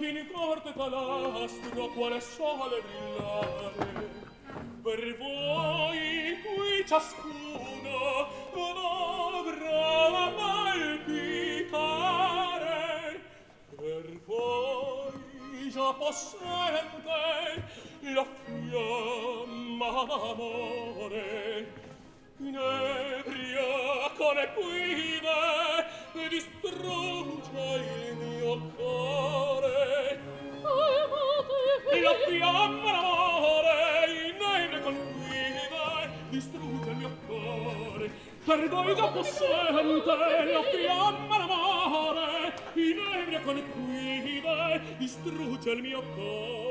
in corte talastro quale sole brillare. Per voi qui ciascuno non avrà mai piccare, per voi già possente la fiamma d'amore. Inebria con le guide distrugge il mio cuore. La fiamma d'amore, inebria con guide distrugge il mio cuore. Per voi già possente la fiamma d'amore, inebria con guide distrugge il mio cuore.